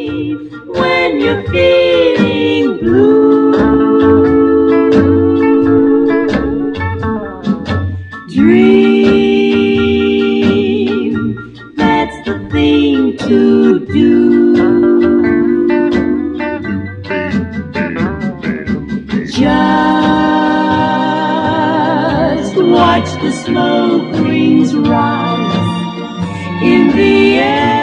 when you're feeling blue. Dream, that's the thing to do. Just watch the smoke rings rise in the air.